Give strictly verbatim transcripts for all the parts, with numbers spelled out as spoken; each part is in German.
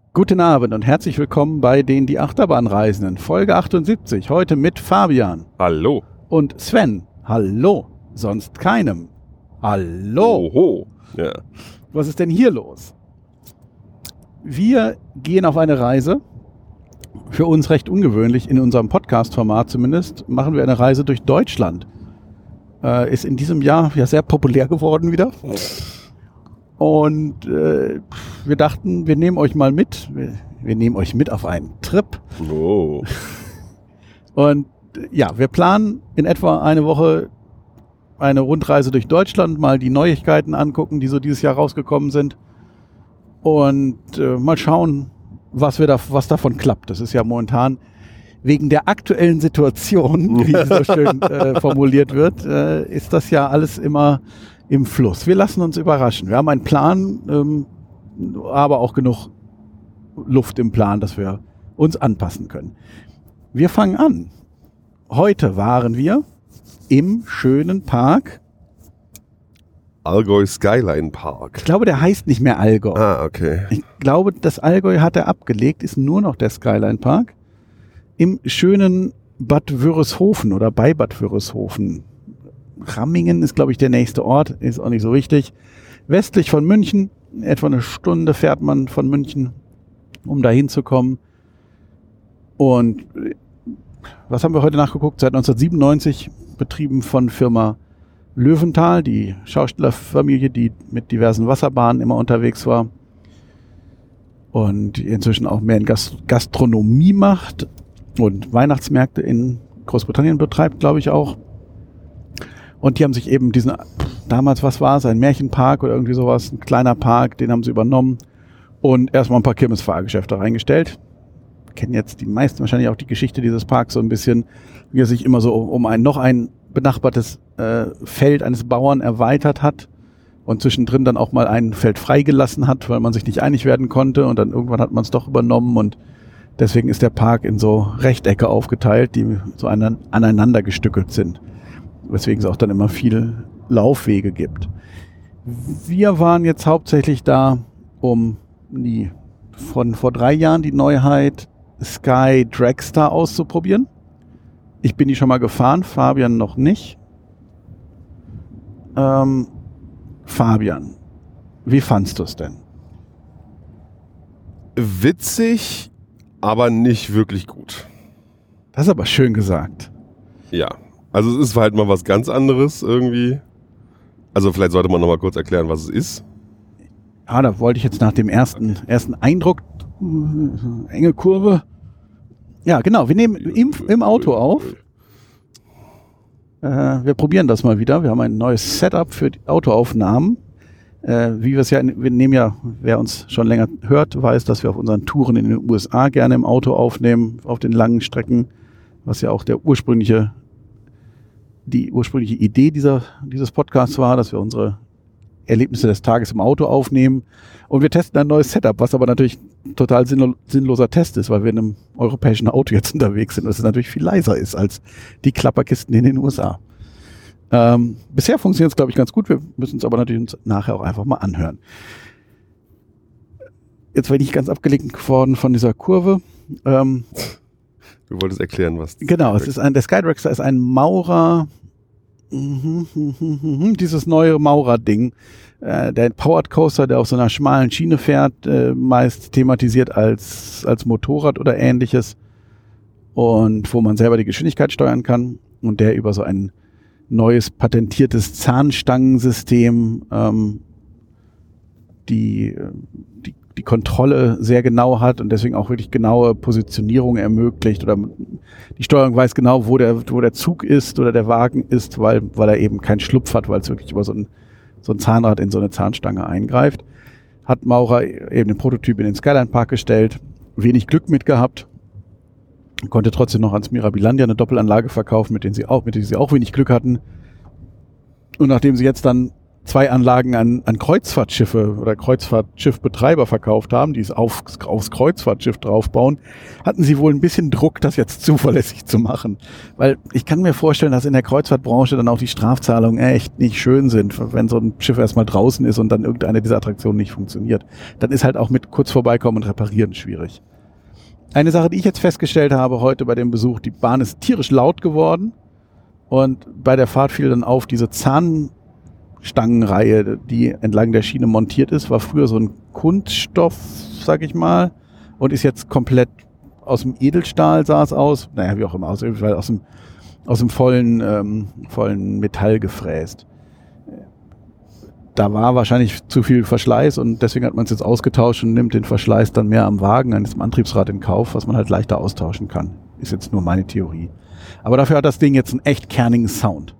Guten Abend und herzlich willkommen bei den Die Achterbahnreisenden, Folge achtundsiebzig, heute mit Fabian. Hallo. Und Sven. Hallo. Sonst keinem. Hallo. Oho. Ja. Was ist denn hier los? Wir gehen auf eine Reise, für uns recht ungewöhnlich, in unserem Podcast-Format zumindest, machen wir eine Reise durch Deutschland. Äh, ist in diesem Jahr ja sehr populär geworden wieder. Und äh, wir dachten, wir nehmen euch mal mit. Wir, wir nehmen euch mit auf einen Trip. Oh. Und ja, wir planen in etwa eine Woche eine Rundreise durch Deutschland, mal die Neuigkeiten angucken, die so dieses Jahr rausgekommen sind. Und äh, mal schauen, was wir da, was davon klappt. Das ist ja momentan wegen der aktuellen Situation, wie so schön äh, formuliert wird, äh, ist das ja alles immer im Fluss. Wir lassen uns überraschen. Wir haben einen Plan, ähm, aber auch genug Luft im Plan, dass wir uns anpassen können. Wir fangen an. Heute waren wir im schönen Park. Allgäu Skyline Park. Ich glaube, der heißt nicht mehr Allgäu. Ah, okay. Ich glaube, das Allgäu hat er abgelegt, ist nur noch der Skyline Park. Im schönen Bad Wörishofen oder bei Bad Wörishofen. Rammingen ist, glaube ich, der nächste Ort, ist auch nicht so wichtig. Westlich von München, etwa eine Stunde fährt man von München, um da hinzukommen. Und was haben wir heute nachgeguckt? Seit neunzehnhundertsiebenundneunzig betrieben von Firma Löwenthal, die Schaustellerfamilie, die mit diversen Wasserbahnen immer unterwegs war und inzwischen auch mehr in Gast- Gastronomie macht und Weihnachtsmärkte in Großbritannien betreibt, glaube ich auch. Und die haben sich eben diesen, damals, was war es, ein Märchenpark oder irgendwie sowas, ein kleiner Park, den haben sie übernommen und erstmal ein paar Kirmesfahrgeschäfte reingestellt. Kennen jetzt die meisten wahrscheinlich auch die Geschichte dieses Parks so ein bisschen, wie er sich immer so um ein noch ein benachbartes äh, Feld eines Bauern erweitert hat und zwischendrin dann auch mal ein Feld freigelassen hat, weil man sich nicht einig werden konnte und dann irgendwann hat man es doch übernommen und deswegen ist der Park in so Rechtecke aufgeteilt, die so aneinander gestückelt sind. Weswegen es auch dann immer viele Laufwege gibt. Wir waren jetzt hauptsächlich da, um die, von vor drei Jahren die Neuheit Sky Dragster auszuprobieren. Ich bin die schon mal gefahren, Fabian noch nicht. Ähm, Fabian, wie fandst du es denn? Witzig, aber nicht wirklich gut. Das ist aber schön gesagt. Ja. Also es ist halt mal was ganz anderes irgendwie. Also vielleicht sollte man noch mal kurz erklären, was es ist. Ja, da wollte ich jetzt nach dem ersten, ersten Eindruck, äh, enge Kurve. Ja, genau, wir nehmen im, im Auto auf. Äh, wir probieren das mal wieder. Wir haben ein neues Setup für die Autoaufnahmen. Äh, wie wir es ja, wir nehmen ja, wer uns schon länger hört, weiß, dass wir auf unseren Touren in den U S A gerne im Auto aufnehmen, auf den langen Strecken, was ja auch der ursprüngliche die ursprüngliche Idee dieser, dieses Podcasts war, dass wir unsere Erlebnisse des Tages im Auto aufnehmen und wir testen ein neues Setup, was aber natürlich total sinnlo- sinnloser Test ist, weil wir in einem europäischen Auto jetzt unterwegs sind und es natürlich viel leiser ist als die Klapperkisten in den U S A. Ähm, bisher funktioniert es, glaube ich, ganz gut, wir müssen es aber natürlich uns nachher auch einfach mal anhören. Jetzt bin ich ganz abgelenkt geworden von dieser Kurve. Ähm, Du wolltest erklären, was... Genau, es ist ein, der Sky Dragster ist ein Maurer, dieses neue Maurer-Ding. Äh, der Powered Coaster, der auf so einer schmalen Schiene fährt, äh, meist thematisiert als, als Motorrad oder ähnliches und wo man selber die Geschwindigkeit steuern kann und der über so ein neues patentiertes Zahnstangensystem ähm, die, die die Kontrolle sehr genau hat und deswegen auch wirklich genaue Positionierung ermöglicht oder die Steuerung weiß genau, wo der, wo der Zug ist oder der Wagen ist, weil, weil er eben keinen Schlupf hat, weil es wirklich über so ein, so ein Zahnrad in so eine Zahnstange eingreift. Hat Maurer eben den Prototyp in den Skyline Park gestellt, wenig Glück mit gehabt, konnte trotzdem noch ans Mirabilandia eine Doppelanlage verkaufen, mit denen sie auch, mit denen sie auch wenig Glück hatten. Und nachdem sie jetzt dann zwei Anlagen an, an Kreuzfahrtschiffe oder Kreuzfahrtschiffbetreiber verkauft haben, die es auf, aufs Kreuzfahrtschiff draufbauen, hatten sie wohl ein bisschen Druck, das jetzt zuverlässig zu machen. Weil ich kann mir vorstellen, dass in der Kreuzfahrtbranche dann auch die Strafzahlungen echt nicht schön sind, wenn so ein Schiff erstmal draußen ist und dann irgendeine dieser Attraktionen nicht funktioniert. Dann ist halt auch mit kurz vorbeikommen und reparieren schwierig. Eine Sache, die ich jetzt festgestellt habe heute bei dem Besuch, die Bahn ist tierisch laut geworden und bei der Fahrt fiel dann auf, diese Zahn Stangenreihe, die entlang der Schiene montiert ist, war früher so ein Kunststoff, sag ich mal, und ist jetzt komplett aus dem Edelstahl, sah es aus, naja, wie auch immer, aus, aus dem, aus dem vollen, ähm, vollen Metall gefräst. Da war wahrscheinlich zu viel Verschleiß und deswegen hat man es jetzt ausgetauscht und nimmt den Verschleiß dann mehr am Wagen, an diesem Antriebsrad in Kauf, was man halt leichter austauschen kann. Ist jetzt nur meine Theorie. Aber dafür hat das Ding jetzt einen echt kernigen Sound.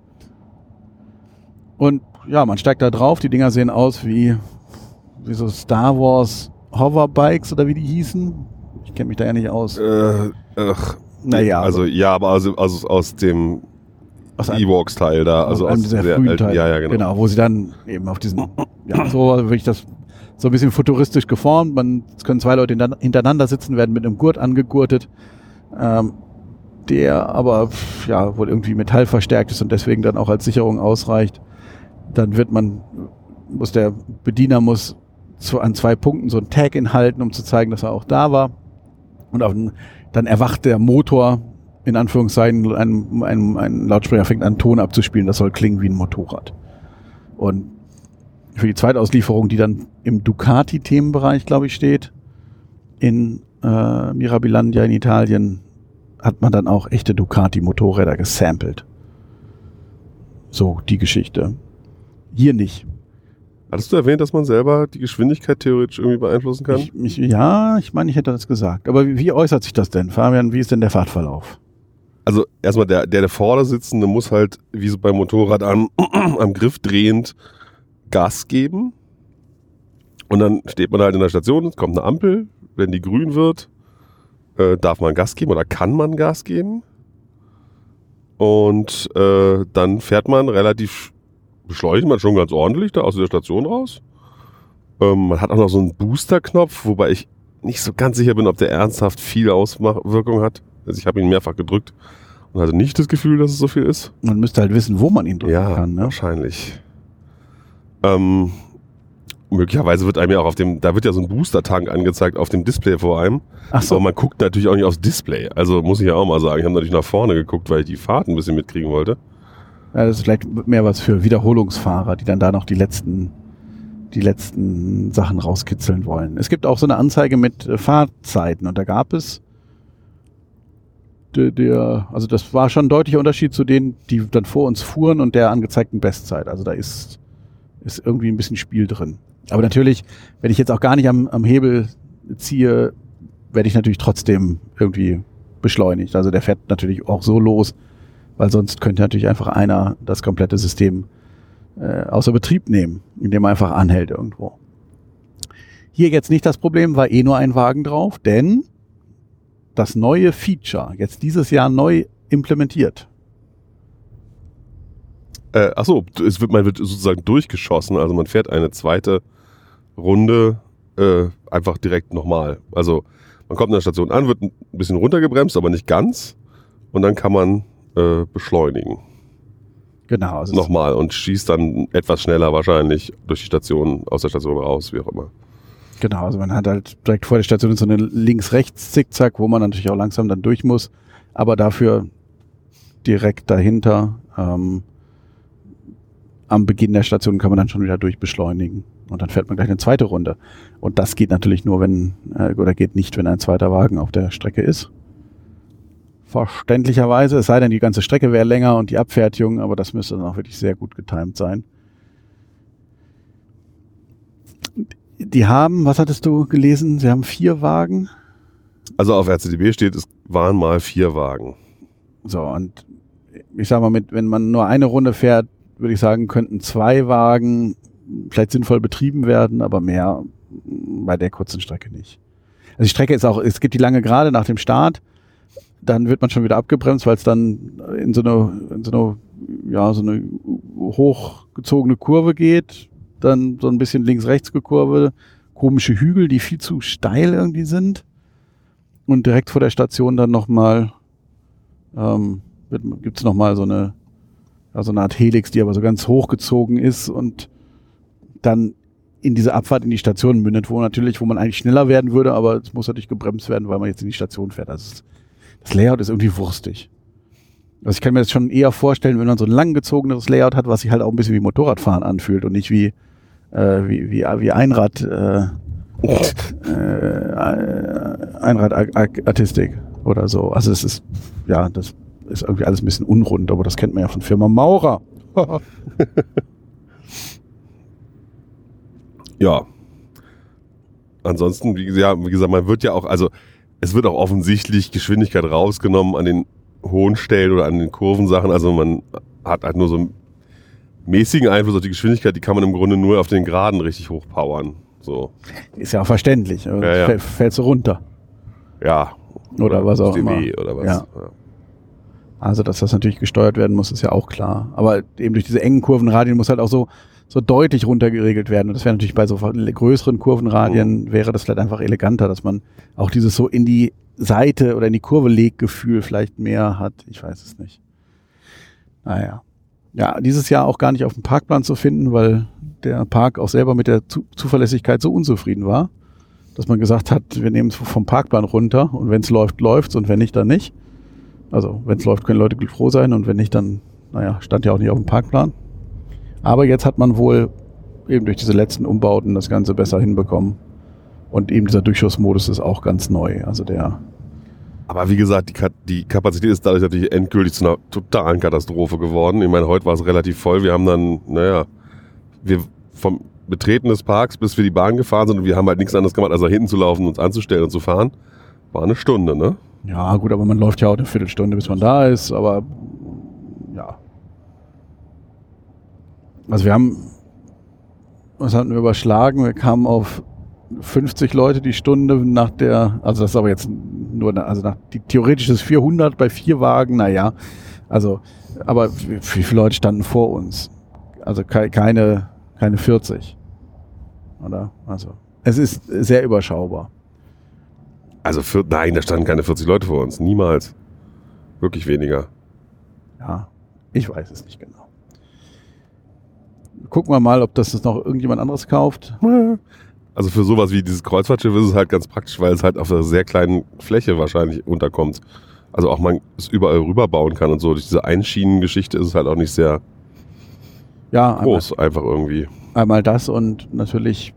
Und ja, man steigt da drauf, die Dinger sehen aus wie, wie so Star Wars Hoverbikes oder wie die hießen. Ich kenne mich da ja nicht aus. Äh, ach, naja. Also ja, aber also, also aus dem Ewoks-Teil da. Also aus, aus dieser sehr frühen Teil. Ja, ja, genau. Genau, wo sie dann eben auf diesen, ja, so wirklich das, so ein bisschen futuristisch geformt. Man, es können zwei Leute hintereinander sitzen, werden mit einem Gurt angegurtet, ähm, der aber, ja, wohl irgendwie metallverstärkt ist und deswegen dann auch als Sicherung ausreicht. Dann wird man, muss der Bediener muss zu, an zwei Punkten so ein Tag inhalten, um zu zeigen, dass er auch da war. Und auf den, dann erwacht der Motor, in Anführungszeichen, ein, ein, ein Lautsprecher fängt an, Ton abzuspielen. Das soll klingen wie ein Motorrad. Und für die Zweitauslieferung, die dann im Ducati-Themenbereich, glaube ich, steht, in äh, Mirabilandia in Italien, hat man dann auch echte Ducati-Motorräder gesampelt. So, die Geschichte. Hier nicht. Hattest du erwähnt, dass man selber die Geschwindigkeit theoretisch irgendwie beeinflussen kann? Ich, ich, ja, ich meine, ich hätte das gesagt. Aber wie, wie äußert sich das denn, Fabian? Wie ist denn der Fahrtverlauf? Also erstmal der, der, der Vordersitzende muss halt, wie so beim Motorrad am, am Griff drehend, Gas geben. Und dann steht man halt in der Station, es kommt eine Ampel. Wenn die grün wird, äh, darf man Gas geben oder kann man Gas geben. Und äh, dann fährt man relativ beschleunigt man schon ganz ordentlich da aus der Station raus. Ähm, man hat auch noch so einen Booster-Knopf, wobei ich nicht so ganz sicher bin, ob der ernsthaft viel Auswirkung hat. Also ich habe ihn mehrfach gedrückt und hatte nicht das Gefühl, dass es so viel ist. Man müsste halt wissen, wo man ihn drücken ja, kann. Ne? Wahrscheinlich. Ähm, möglicherweise wird einem ja auch auf dem, da wird ja so ein Booster-Tank angezeigt auf dem Display vor einem. Ach so. Aber man guckt natürlich auch nicht aufs Display. Also muss ich ja auch mal sagen, ich habe natürlich nach vorne geguckt, weil ich die Fahrt ein bisschen mitkriegen wollte. Ja, das ist vielleicht mehr was für Wiederholungsfahrer, die dann da noch die letzten, die letzten Sachen rauskitzeln wollen. Es gibt auch so eine Anzeige mit äh, Fahrzeiten und da gab es der, der, also das war schon ein deutlicher Unterschied zu denen, die dann vor uns fuhren und der angezeigten Bestzeit. Also da ist, ist irgendwie ein bisschen Spiel drin. Aber natürlich, wenn ich jetzt auch gar nicht am, am Hebel ziehe, werde ich natürlich trotzdem irgendwie beschleunigt. Also der fährt natürlich auch so los, weil sonst könnte natürlich einfach einer das komplette System äh, außer Betrieb nehmen, indem er einfach anhält irgendwo. Hier jetzt nicht das Problem, war eh nur ein Wagen drauf, denn das neue Feature, jetzt dieses Jahr neu implementiert. Äh, achso, es wird, man wird sozusagen durchgeschossen, also man fährt eine zweite Runde äh, einfach direkt nochmal. Also man kommt in der Station an, wird ein bisschen runtergebremst, aber nicht ganz und dann kann man Äh, beschleunigen. Genau. Also Nochmal und schießt dann etwas schneller wahrscheinlich durch die Station, aus der Station raus, wie auch immer. Genau, also man hat halt direkt vor der Station so eine Links-Rechts-Zickzack, wo man natürlich auch langsam dann durch muss, aber dafür direkt dahinter ähm, am Beginn der Station kann man dann schon wieder durchbeschleunigen und dann fährt man gleich eine zweite Runde. Und das geht natürlich nur, wenn, äh, oder geht nicht, wenn ein zweiter Wagen auf der Strecke ist. Verständlicherweise, es sei denn, die ganze Strecke wäre länger und die Abfertigung, aber das müsste dann auch wirklich sehr gut getimt sein. Die haben, was hattest du gelesen? Sie haben vier Wagen? Also auf R C D B steht, es waren mal vier Wagen. So, und ich sag mal, mit, wenn man nur eine Runde fährt, würde ich sagen, könnten zwei Wagen vielleicht sinnvoll betrieben werden, aber mehr bei der kurzen Strecke nicht. Also die Strecke ist auch, es gibt die lange Gerade nach dem Start, dann wird man schon wieder abgebremst, weil es dann in so eine, in so eine, ja, so eine hochgezogene Kurve geht, dann so ein bisschen links-rechts gekurve, komische Hügel, die viel zu steil irgendwie sind. Und direkt vor der Station dann nochmal ähm, gibt es nochmal so eine, ja, so eine Art Helix, die aber so ganz hochgezogen ist und dann in diese Abfahrt in die Station mündet, wo natürlich, wo man eigentlich schneller werden würde, aber es muss natürlich gebremst werden, weil man jetzt in die Station fährt. Also es, das Layout ist irgendwie wurstig. Also ich kann mir das schon eher vorstellen, wenn man so ein langgezogenes Layout hat, was sich halt auch ein bisschen wie Motorradfahren anfühlt und nicht wie äh, wie, wie, wie Einrad äh, äh, Einradartistik oder so. Also es ist, ja, das ist irgendwie alles ein bisschen unrund, aber das kennt man ja von Firma Maurer. Ja. Ansonsten, wie gesagt, wie gesagt, man wird ja auch, also es wird auch offensichtlich Geschwindigkeit rausgenommen an den hohen Stellen oder an den Kurvensachen. Also man hat halt nur so einen mäßigen Einfluss auf die Geschwindigkeit, die kann man im Grunde nur auf den Geraden richtig hochpowern. So. Ist ja auch verständlich. Ja, ja. Fäll, fällst du runter. Ja. Oder, oder was auch immer. Oder was. Ja. Ja. Also, dass das natürlich gesteuert werden muss, ist ja auch klar. Aber eben durch diese engen Kurvenradien muss halt auch so, so deutlich runtergeregelt werden. Und das wäre natürlich bei so größeren Kurvenradien, mhm. wäre das vielleicht einfach eleganter, dass man auch dieses so in die Seite oder in die Kurve Leggefühl vielleicht mehr hat. Ich weiß es nicht. Naja. Ja, dieses Jahr auch gar nicht auf dem Parkplan zu finden, weil der Park auch selber mit der Zu- Zuverlässigkeit so unzufrieden war, dass man gesagt hat, wir nehmen es vom Parkplan runter und wenn es läuft, läuft's und wenn nicht, dann nicht. Also wenn es läuft, können Leute froh sein und wenn nicht, dann, naja, stand ja auch nicht auf dem Parkplan. Aber jetzt hat man wohl eben durch diese letzten Umbauten das Ganze besser hinbekommen und eben dieser Durchschussmodus ist auch ganz neu. Also der Aber wie gesagt, die, Ka- die Kapazität ist dadurch natürlich endgültig zu einer totalen Katastrophe geworden. Ich meine, heute war es relativ voll. Wir haben dann, naja, wir vom Betreten des Parks, bis wir die Bahn gefahren sind und wir haben halt nichts anderes gemacht, als nach hinten zu laufen, uns anzustellen und zu fahren. War eine Stunde, ne? Ja, gut, aber man läuft ja auch eine Viertelstunde, bis man da ist, aber ja. Also wir haben, was hatten wir überschlagen? Wir kamen auf fünfzig Leute die Stunde nach der, also das ist aber jetzt nur, also nach, die, theoretisch ist vierhundert bei vier Wagen, naja, also, aber wie viele Leute standen vor uns? Also ke- keine, keine vierzig, oder? Also, es ist sehr überschaubar. Also, für, nein, da standen keine vierzig Leute vor uns, niemals. Wirklich weniger. Ja, ich weiß es nicht genau. Gucken wir mal, ob das noch irgendjemand anderes kauft. Also für sowas wie dieses Kreuzfahrtschiff ist es halt ganz praktisch, weil es halt auf einer sehr kleinen Fläche wahrscheinlich unterkommt. Also auch man es überall rüberbauen kann und so. Durch diese Einschienengeschichte ist es halt auch nicht sehr ja, groß, einmal, einfach irgendwie. Einmal das und natürlich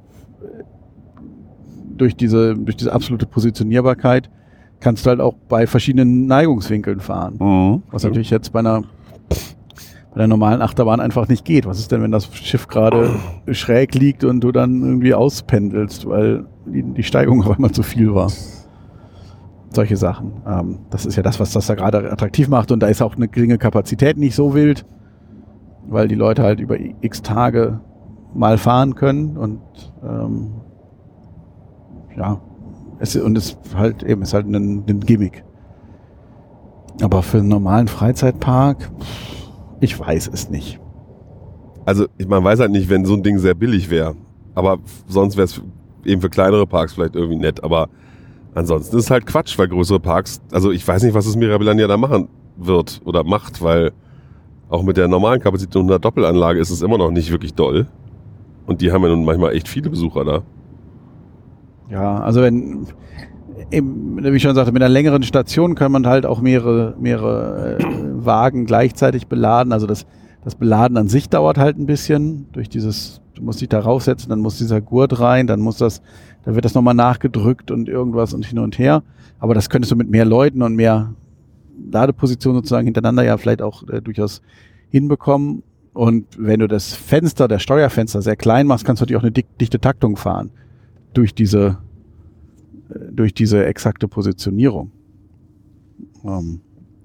durch diese, durch diese absolute Positionierbarkeit kannst du halt auch bei verschiedenen Neigungswinkeln fahren. Mhm. Was natürlich jetzt bei einer bei der normalen Achterbahn einfach nicht geht. Was ist denn, wenn das Schiff gerade schräg liegt und du dann irgendwie auspendelst, weil die, die Steigung auf einmal zu viel war? Solche Sachen. Ähm, das ist ja das, was das da gerade attraktiv macht und da ist auch eine geringe Kapazität nicht so wild, weil die Leute halt über x Tage mal fahren können und ähm, ja, es, und es halt eben ist halt ein, ein Gimmick. Aber für einen normalen Freizeitpark, ich weiß es nicht. Also man weiß halt nicht, wenn so ein Ding sehr billig wäre. Aber sonst wäre es eben für kleinere Parks vielleicht irgendwie nett. Aber ansonsten ist es halt Quatsch, weil größere Parks, also ich weiß nicht, was das Mirabilandia da machen wird oder macht, weil auch mit der normalen Kapazität und einer Doppelanlage ist es immer noch nicht wirklich doll. Und die haben ja nun manchmal echt viele Besucher da. Ja, also wenn, eben, wie ich schon sagte, mit einer längeren Station kann man halt auch mehrere, mehrere äh, Wagen gleichzeitig beladen. Also das, das Beladen an sich dauert halt ein bisschen durch dieses, du musst dich da raufsetzen, dann muss dieser Gurt rein, dann muss das, dann wird das nochmal nachgedrückt und irgendwas und hin und her. Aber das könntest du mit mehr Leuten und mehr Ladepositionen sozusagen hintereinander ja vielleicht auch äh, durchaus hinbekommen. Und wenn du das Fenster, das Steuerfenster sehr klein machst, kannst du natürlich auch eine dick, dichte Taktung fahren. Durch diese, durch diese exakte Positionierung. Ähm,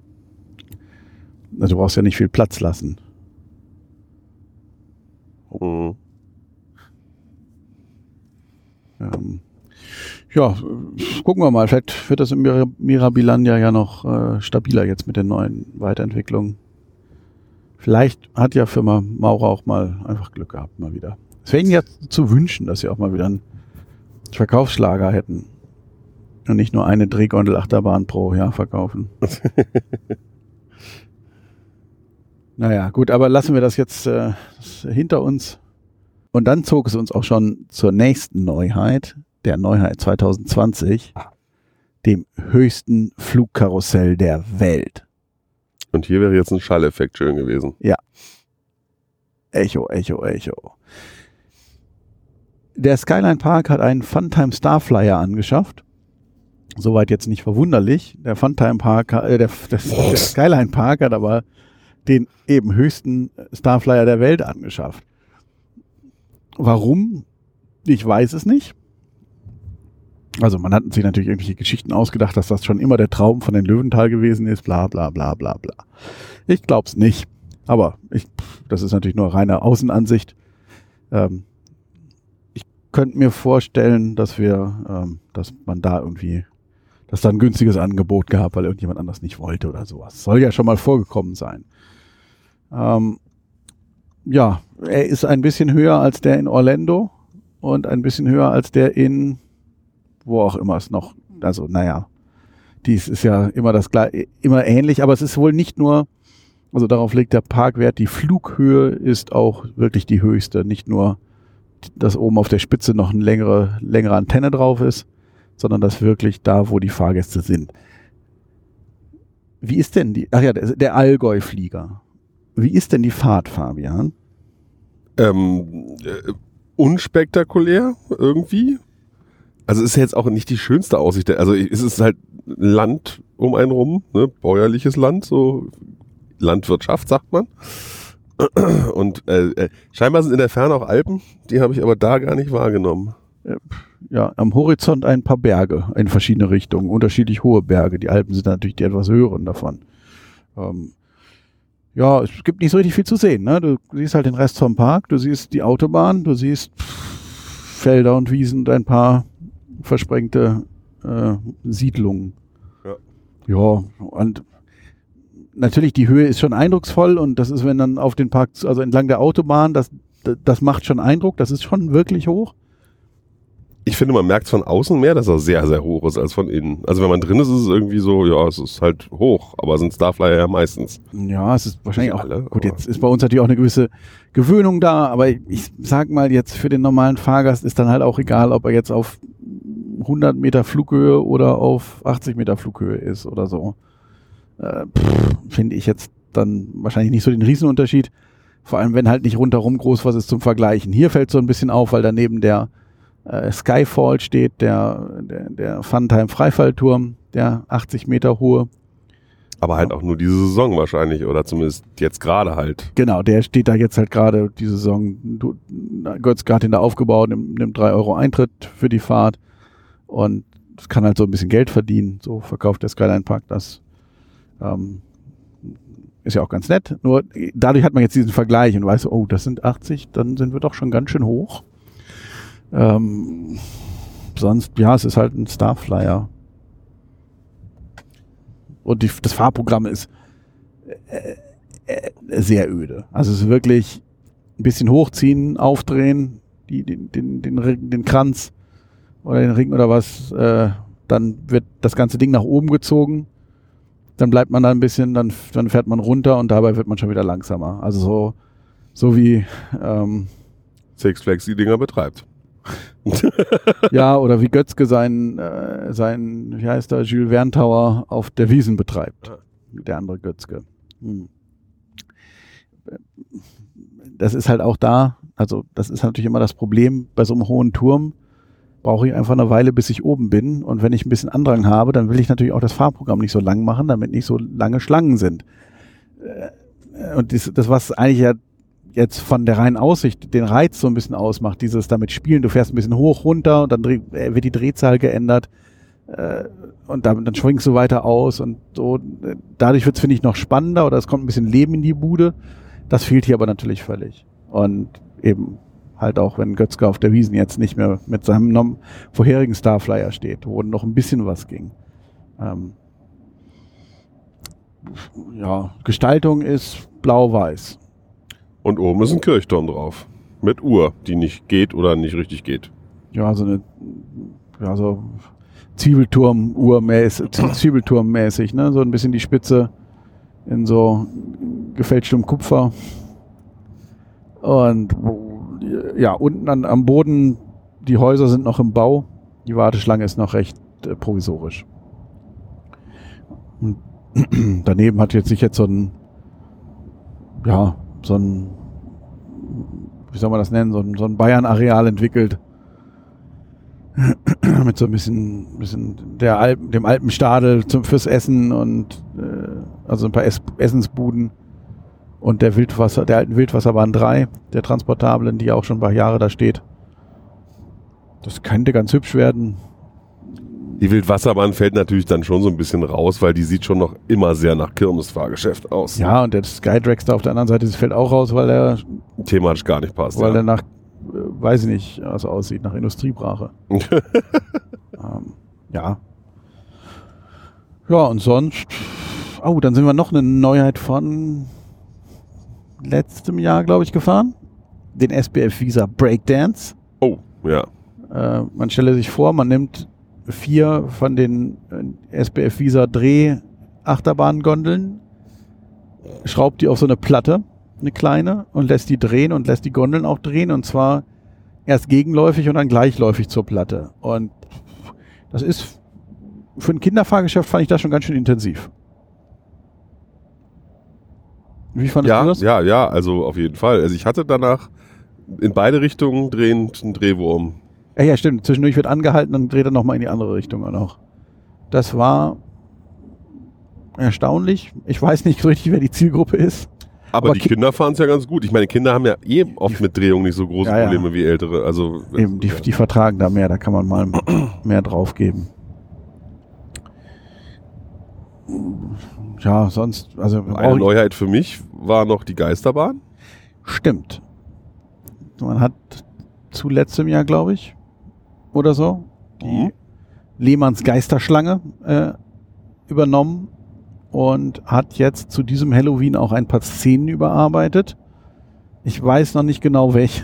also du brauchst ja nicht viel Platz lassen. Mhm. Ähm, ja, gucken wir mal. Vielleicht wird das im Mir- Mirabilandia ja noch äh, stabiler jetzt mit den neuen Weiterentwicklungen. Vielleicht hat ja Firma Maurer auch mal einfach Glück gehabt, mal wieder. Es wäre ihnen ja zu wünschen, dass sie auch mal wieder einen Verkaufsschlager hätten. Und nicht nur eine Drehgondel-Achterbahn pro Jahr verkaufen. Naja, gut, aber lassen wir das jetzt äh, hinter uns. Und dann zog es uns auch schon zur nächsten Neuheit, der Neuheit zwanzig zwanzig, dem höchsten Flugkarussell der Welt. Und hier wäre jetzt ein Schalleffekt schön gewesen. Ja. Echo, Echo, Echo. Der Skyline Park hat einen Funtime Starflyer angeschafft. Soweit jetzt nicht verwunderlich. Der Funtime Park, äh, der, der, der Skyline Park hat aber den eben höchsten Starflyer der Welt angeschafft. Warum? Ich weiß es nicht. Also man hat sich natürlich irgendwelche Geschichten ausgedacht, dass das schon immer der Traum von den Löwenthal gewesen ist, bla bla bla bla bla. Ich glaube es nicht. Aber ich, das ist natürlich nur reine Außenansicht. Ähm, ich könnte mir vorstellen, dass wir, ähm, dass man da irgendwie, dass da ein günstiges Angebot gab, weil irgendjemand anders nicht wollte oder sowas. Soll ja schon mal vorgekommen sein. Ähm, ja, er ist ein bisschen höher als der in Orlando und ein bisschen höher als der in, wo auch immer es noch, also naja, dies ist ja immer das gleiche, immer ähnlich, aber es ist wohl nicht nur, also darauf legt der Parkwert, die Flughöhe ist auch wirklich die höchste, nicht nur, dass oben auf der Spitze noch eine längere, längere Antenne drauf ist, sondern dass wirklich da, wo die Fahrgäste sind. Wie ist denn die, ach ja, der, der Allgäu-Flieger. Wie ist denn die Fahrt, Fabian? Ähm, äh, unspektakulär irgendwie. Also ist ja jetzt auch nicht die schönste Aussicht. Also es ist halt Land um einen rum, ne? Bäuerliches Land, so Landwirtschaft sagt man. Und äh, scheinbar sind in der Ferne auch Alpen, die habe ich aber da gar nicht wahrgenommen. Ja, am Horizont ein paar Berge in verschiedene Richtungen, unterschiedlich hohe Berge. Die Alpen sind natürlich die etwas höheren davon. Ähm, ja, es gibt nicht so richtig viel zu sehen. Ne? Du siehst halt den Rest vom Park, du siehst die Autobahn, du siehst pff, Felder und Wiesen und ein paar versprengte äh, Siedlungen. Ja. Ja, und natürlich die Höhe ist schon eindrucksvoll und das ist, wenn dann auf den Park, also entlang der Autobahn, das, das macht schon Eindruck, das ist schon wirklich hoch. Ich finde, man merkt von außen mehr, dass er sehr, sehr hoch ist als von innen. Also wenn man drin ist, ist es irgendwie so, ja, es ist halt hoch, aber sind Starflyer ja meistens. Ja, es ist wahrscheinlich auch, alle, gut, jetzt ist bei uns natürlich auch eine gewisse Gewöhnung da, aber ich, ich sag mal jetzt, für den normalen Fahrgast ist dann halt auch egal, ob er jetzt auf hundert Meter Flughöhe oder auf achtzig Meter Flughöhe ist oder so. Äh, finde ich jetzt dann wahrscheinlich nicht so den Riesenunterschied. Vor allem, wenn halt nicht rundherum groß was ist zum Vergleichen. Hier fällt so ein bisschen auf, weil daneben der äh, Skyfall steht, der, der, der Funtime Freifallturm, der achtzig Meter hohe. Aber halt auch nur diese Saison wahrscheinlich, oder zumindest jetzt gerade halt. Genau, der steht da jetzt halt gerade, die Saison, du, Götz gerade in der aufgebaut, nimmt, nimmt drei Euro Eintritt für die Fahrt und kann halt so ein bisschen Geld verdienen. So verkauft der Skyline Park das. Ähm, ist ja auch ganz nett. Nur dadurch hat man jetzt diesen Vergleich und weiß, oh, das sind achtzig, dann sind wir doch schon ganz schön hoch. Ähm, sonst, ja, es ist halt ein Starflyer. Und die, das Fahrprogramm ist äh, äh, sehr öde. Also es ist wirklich ein bisschen hochziehen, aufdrehen, die, den, den, den, den Kranz oder den Ring oder was, äh, dann wird das ganze Ding nach oben gezogen, dann bleibt man da ein bisschen, dann, dann fährt man runter und dabei wird man schon wieder langsamer. Also so, so wie ähm, Six Flags die Dinger betreibt. Ja, oder wie Götzke seinen, äh, seinen, wie heißt der, Jules Verne Tower auf der Wiesn betreibt. Der andere Götzke. Hm. Das ist halt auch da, also das ist natürlich immer das Problem, bei so einem hohen Turm brauche ich einfach eine Weile, bis ich oben bin und wenn ich ein bisschen Andrang habe, dann will ich natürlich auch das Fahrprogramm nicht so lang machen, damit nicht so lange Schlangen sind. Und das, das was eigentlich ja jetzt von der reinen Aussicht den Reiz so ein bisschen ausmacht, dieses damit spielen, du fährst ein bisschen hoch, runter und dann dreh, wird die Drehzahl geändert äh, und dann, dann schwingst du weiter aus und so. Dadurch wird es, finde ich, noch spannender oder es kommt ein bisschen Leben in die Bude. Das fehlt hier aber natürlich völlig. Und eben halt auch, wenn Götzke auf der Wiesn jetzt nicht mehr mit seinem nom- vorherigen Starflyer steht, wo noch ein bisschen was ging. Ähm ja, Gestaltung ist blau-weiß. Und oben ist ein Kirchturm drauf. Mit Uhr, die nicht geht oder nicht richtig geht. Ja, so eine, ja, so Zwiebelturm-Uhr-mäßig, Zwiebelturm-mäßig, ne? So ein bisschen die Spitze in so gefälschtem Kupfer. Und ja, unten an, am Boden, die Häuser sind noch im Bau. Die Warteschlange ist noch recht äh, provisorisch. Und daneben hat jetzt sich jetzt so ein, ja, so ein, wie soll man das nennen, so ein, so ein Bayern-Areal entwickelt. Mit so ein bisschen, bisschen der Alpen, dem Alpenstadel zum, fürs Essen und äh, also ein paar Ess, Essensbuden und der Wildwasser, der alten Wildwasserbahn drei, der transportablen, die auch schon ein paar Jahre da steht. Das könnte ganz hübsch werden. Die Wildwasserbahn fällt natürlich dann schon so ein bisschen raus, weil die sieht schon noch immer sehr nach Kirmesfahrgeschäft aus. Ja, und der Skydragster auf der anderen Seite, das fällt auch raus, weil er thematisch gar nicht passt. Weil ja. der nach, äh, weiß ich nicht, also aussieht, nach Industriebrache. ähm, ja. Ja, und sonst, oh, dann sind wir noch eine Neuheit von letztem Jahr, glaube ich, gefahren. Den S B F Visa Breakdance. Oh, ja. Äh, man stelle sich vor, man nimmt vier von den S B F Visa Dreh-Achterbahn-Gondeln, schraubt die auf so eine Platte, eine kleine, und lässt die drehen und lässt die Gondeln auch drehen, und zwar erst gegenläufig und dann gleichläufig zur Platte. Und das ist, für ein Kinderfahrgeschäft fand ich das schon ganz schön intensiv. Wie fandest ja, du das? Ja, ja, also auf jeden Fall. Also ich hatte danach in beide Richtungen drehend einen Drehwurm. Ja, ja, stimmt. Zwischendurch wird angehalten, dann dreht er nochmal in die andere Richtung auch. Das war erstaunlich. Ich weiß nicht so richtig, wer die Zielgruppe ist. Aber, Aber die Ki- Kinder fahren es ja ganz gut. Ich meine, Kinder haben ja eh oft mit Drehung nicht so große Ja, ja. Probleme wie ältere. Also Eben, die, die vertragen da mehr, da kann man mal mehr drauf geben. Ja, sonst, also eine auch, Neuheit für mich war noch die Geisterbahn. stimmt. Man hat zu letztem Jahr, glaube ich, oder so, die Mhm. Lehmanns Geisterschlange äh, übernommen und hat jetzt zu diesem Halloween auch ein paar Szenen überarbeitet. Ich weiß noch nicht genau welche.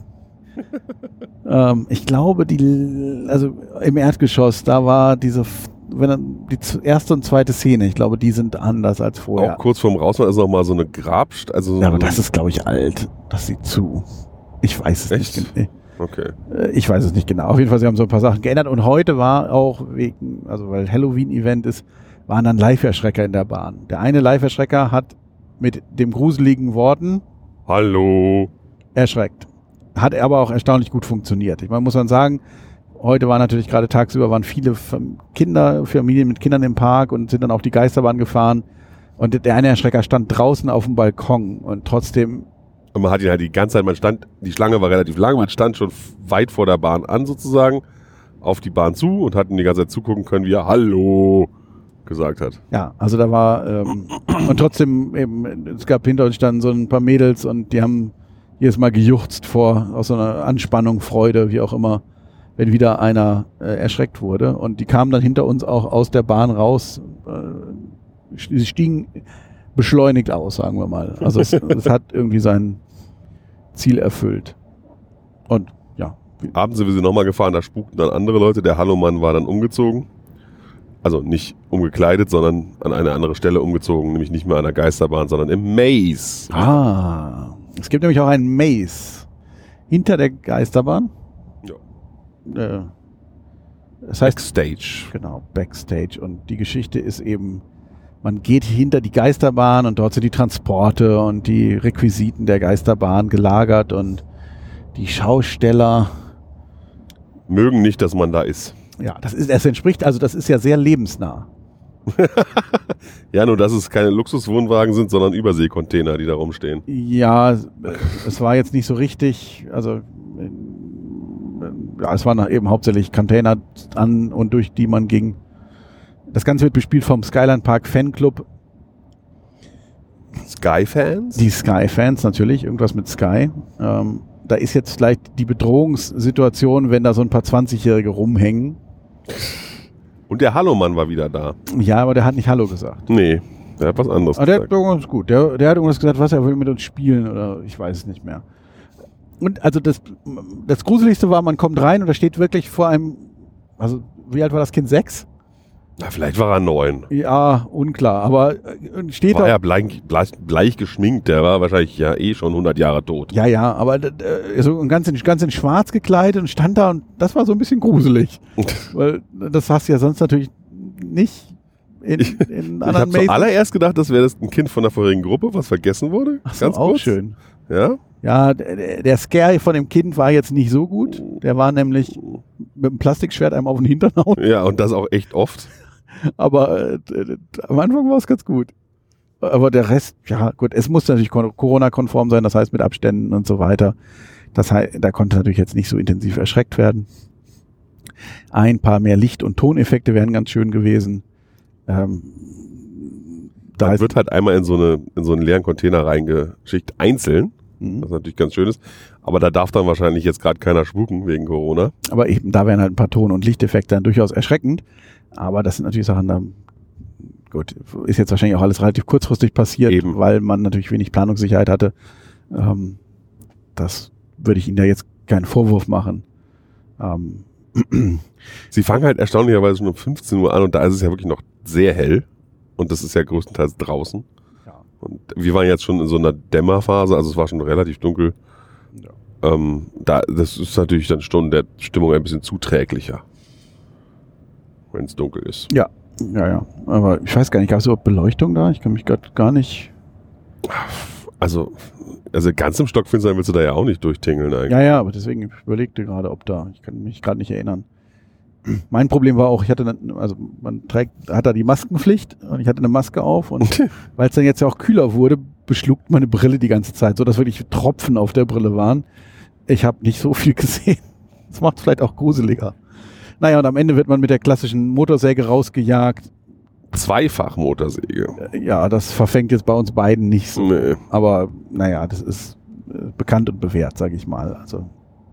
ähm, ich glaube, die, also im Erdgeschoss, da war diese, wenn er, die z- erste und zweite Szene, ich glaube, die sind anders als vorher. Auch kurz vorm Rausfahren ist noch mal so eine Grabst. Also so Ja, aber so das ist, glaube ich, alt. Das sieht zu. Ich weiß es Echt? nicht genau. okay. Äh, Ich weiß es nicht genau. Auf jeden Fall, sie haben so ein paar Sachen geändert. Und heute war auch wegen, also weil Halloween-Event ist, waren dann Live-Erschrecker in der Bahn. Der eine Live-Erschrecker hat mit dem gruseligen Worten Hallo. erschreckt. Hat aber auch erstaunlich gut funktioniert. Ich meine, muss man sagen, heute war natürlich gerade tagsüber, waren viele Fam- Kinder, Familien mit Kindern im Park und sind dann auf die Geisterbahn gefahren. Und der eine Erschrecker stand draußen auf dem Balkon und trotzdem, Und man hat ihn halt die ganze Zeit, man stand, die Schlange war relativ lang, man stand schon weit vor der Bahn an sozusagen, auf die Bahn zu und hatten die ganze Zeit zugucken können, wie er Hallo gesagt hat. ja, also da war, ähm, und trotzdem eben, es gab hinter uns dann so ein paar Mädels und die haben jedes Mal gejuchzt vor, aus so einer Anspannung, Freude, wie auch immer, wenn wieder einer äh, erschreckt wurde. Und die kamen dann hinter uns auch aus der Bahn raus, äh, sie stiegen beschleunigt aus, sagen wir mal. Also es, es hat irgendwie sein Ziel erfüllt. Und ja. Abends sind wir sie nochmal gefahren, da spukten dann andere Leute, der Hallo-Mann war dann umgezogen. Also nicht umgekleidet, sondern an eine andere Stelle umgezogen, nämlich nicht mehr an der Geisterbahn, sondern im Maze. Ah, es gibt nämlich auch einen Maze hinter der Geisterbahn. Ja. Äh, das heißt, Backstage. genau, Backstage. Und die Geschichte ist eben, man geht hinter die Geisterbahn und dort sind die Transporte und die Requisiten der Geisterbahn gelagert und die Schausteller. Mögen nicht, dass man da ist. Ja, das ist, es entspricht, also das ist ja sehr lebensnah. Ja, nur dass es keine Luxuswohnwagen sind, sondern Überseekontainer, die da rumstehen. Ja, es war jetzt nicht so richtig, also äh, ja, es waren eben hauptsächlich Container an und durch die man ging. Das Ganze wird bespielt vom Skyline Park Fanclub. Sky-Fans? Die Sky-Fans natürlich, irgendwas mit Sky. Ähm, da ist jetzt vielleicht die Bedrohungssituation, wenn da so ein paar zwanzigjährige rumhängen. Und der Hallo-Mann war wieder da. Ja, aber der hat nicht Hallo gesagt. Nee. Der hat was anderes Aber der hat gesagt. irgendwas gut. Der, der hat irgendwas gesagt, was er will mit uns spielen oder ich weiß es nicht mehr. Und also das, das Gruseligste war, man kommt rein und da steht wirklich vor einem, also wie alt war das Kind? Sechs? Na, vielleicht war er neun. Ja, unklar, aber äh, steht War da. ja bleich, bleich, bleich geschminkt, der war wahrscheinlich ja eh schon hundert Jahre tot. Ja, ja, aber äh, so ganz in, ganz in schwarz gekleidet und stand da und das war so ein bisschen gruselig. Weil das hast du ja sonst natürlich nicht in, Ich, in ich anderen habe Mazes. zuallererst gedacht, das wäre das ein Kind von der vorherigen Gruppe, was vergessen wurde. Ach so, Ganz auch kurz. schön. Ja? Ja, der, der Scare von dem Kind war jetzt nicht so gut. Der war nämlich mit dem Plastikschwert einem auf den Hintern hauen. Ja, und das auch echt oft. Aber äh, d- d- am Anfang war es ganz gut. Aber der Rest, ja gut, es muss natürlich kon- Corona-konform sein, das heißt mit Abständen und so weiter. Das heißt, da konnte natürlich jetzt nicht so intensiv erschreckt werden. Ein paar mehr Licht- und Toneffekte wären ganz schön gewesen. Ähm, da Da ist, wird halt einmal in so, eine, in so einen leeren Container reingeschickt, einzeln, Mhm. was natürlich ganz schön ist. Aber da darf dann wahrscheinlich jetzt gerade keiner spuken wegen Corona. aber eben, da wären halt ein paar Ton- und Lichteffekte dann durchaus erschreckend. Aber das sind natürlich Sachen, da gut, ist jetzt wahrscheinlich auch alles relativ kurzfristig passiert, Eben. weil man natürlich wenig Planungssicherheit hatte. Ähm, das würde ich Ihnen da jetzt keinen Vorwurf machen. Ähm, Sie fangen halt erstaunlicherweise schon um fünfzehn Uhr an und da ist es ja wirklich noch sehr hell. Und das ist ja größtenteils draußen. Ja. Und wir waren jetzt schon in so einer Dämmerphase, also es war schon relativ dunkel. Ja. Ähm, da, das ist natürlich dann schon der Stimmung ein bisschen zuträglicher, wenn es dunkel ist. ja, ja, ja. Aber ich weiß gar nicht, gab es überhaupt Beleuchtung da? Ich kann mich gerade gar nicht. Also, also ganz im Stockfinstern willst du da ja auch nicht durchtingeln eigentlich. Ja, ja, aber deswegen ich überlegte gerade, ob da. Ich kann mich gerade nicht erinnern. Mein Problem war auch, ich hatte, dann, also man trägt, hat da die Maskenpflicht und ich hatte eine Maske auf und weil es dann jetzt ja auch kühler wurde, beschluckt meine Brille die ganze Zeit, so dass wirklich Tropfen auf der Brille waren. Ich habe nicht so viel gesehen. Das macht es vielleicht auch gruseliger. Naja, und am Ende wird man mit der klassischen Motorsäge rausgejagt. Zweifach Motorsäge. Äh, Ja, das verfängt jetzt bei uns beiden nicht so. Nee. Aber naja, das ist äh, bekannt und bewährt, sage ich mal. Also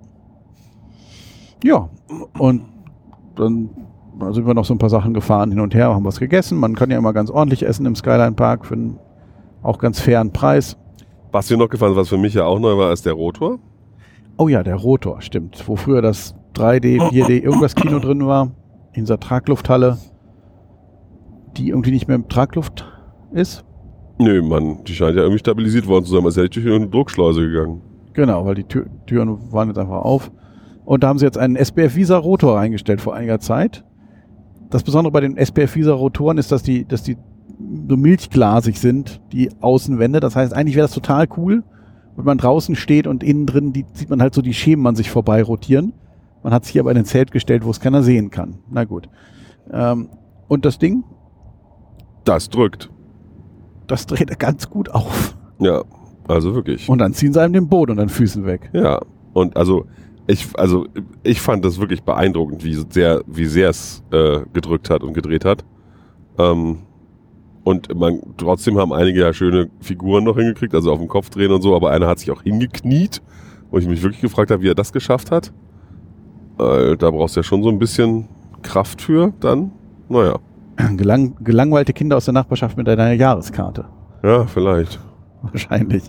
ja, und dann sind wir noch so ein paar Sachen gefahren hin und her, haben was gegessen. Man kann ja immer ganz ordentlich essen im Skyline Park für einen auch ganz fairen Preis. Was mir noch gefallen ist, was für mich ja auch neu war, ist der Rotor. Oh ja, der Rotor, stimmt. Wo früher das drei D, vier D irgendwas Kino drin war, in dieser Traglufthalle, die irgendwie nicht mehr im Tragluft ist. Nö, Mann, die scheint ja irgendwie stabilisiert worden zu sein. Man ist ja nicht durch eine Druckschleuse gegangen. Genau, weil die Tür, Türen waren jetzt einfach auf. Und da haben sie jetzt einen S B F Visa Rotor reingestellt vor einiger Zeit. Das Besondere bei den S B F Visa Rotoren ist, dass die, dass die so milchglasig sind, die Außenwände. Das heißt, eigentlich wäre das total cool, wenn man draußen steht und innen drin die, sieht man halt so die Schemen an sich vorbei rotieren. Man hat sich aber in ein Zelt gestellt, wo es keiner sehen kann. Na gut. Ähm, und das Ding, Das drückt. das dreht er ganz gut auf. Ja, also wirklich. Und dann ziehen sie einem den Boden und den Füßen weg. Ja, und also ich, also ich fand das wirklich beeindruckend, wie sehr, wie sehr es äh, gedrückt hat und gedreht hat. Ähm, und man, trotzdem haben einige ja schöne Figuren noch hingekriegt, also auf dem Kopf drehen und so, aber einer hat sich auch hingekniet, wo ich mich wirklich gefragt habe, wie er das geschafft hat. Äh, da brauchst du ja schon so ein bisschen Kraft für dann. Naja, Gelang, gelangweilte Kinder aus der Nachbarschaft mit einer Jahreskarte. ja, vielleicht. Wahrscheinlich.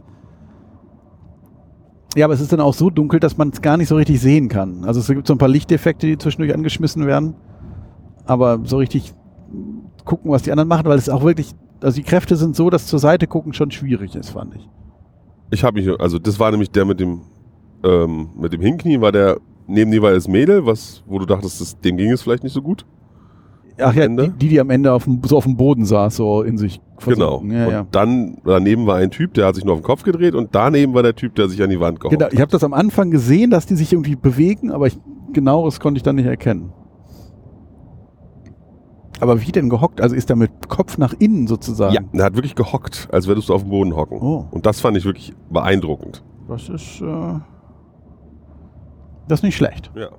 Ja, aber es ist dann auch so dunkel, dass man es gar nicht so richtig sehen kann. Also es gibt so ein paar Lichteffekte, die zwischendurch angeschmissen werden. Aber so richtig gucken, was die anderen machen, weil es auch wirklich, also die Kräfte sind so, dass zur Seite gucken schon schwierig ist, fand ich. Ich habe mich, also das war nämlich der mit dem, ähm, mit dem Hinknien, war der neben dir war das Mädel, was, wo du dachtest, das, dem ging es vielleicht nicht so gut. Ach ja, Ende? die, die, die am Ende auf dem, so auf dem Boden saß, so in sich Genau. versunken. Ja, und ja. dann daneben war ein Typ, der hat sich nur auf den Kopf gedreht und daneben war der Typ, der sich an die Wand gehockt Genau, ich habe das am Anfang gesehen, dass die sich irgendwie bewegen, aber ich, genaueres konnte ich dann nicht erkennen. Aber wie denn gehockt? Also ist er mit Kopf nach innen sozusagen? Ja, der hat wirklich gehockt, als würdest du auf dem Boden hocken. Oh. Und das fand ich wirklich beeindruckend. Das ist, äh, das ist nicht schlecht. Ja.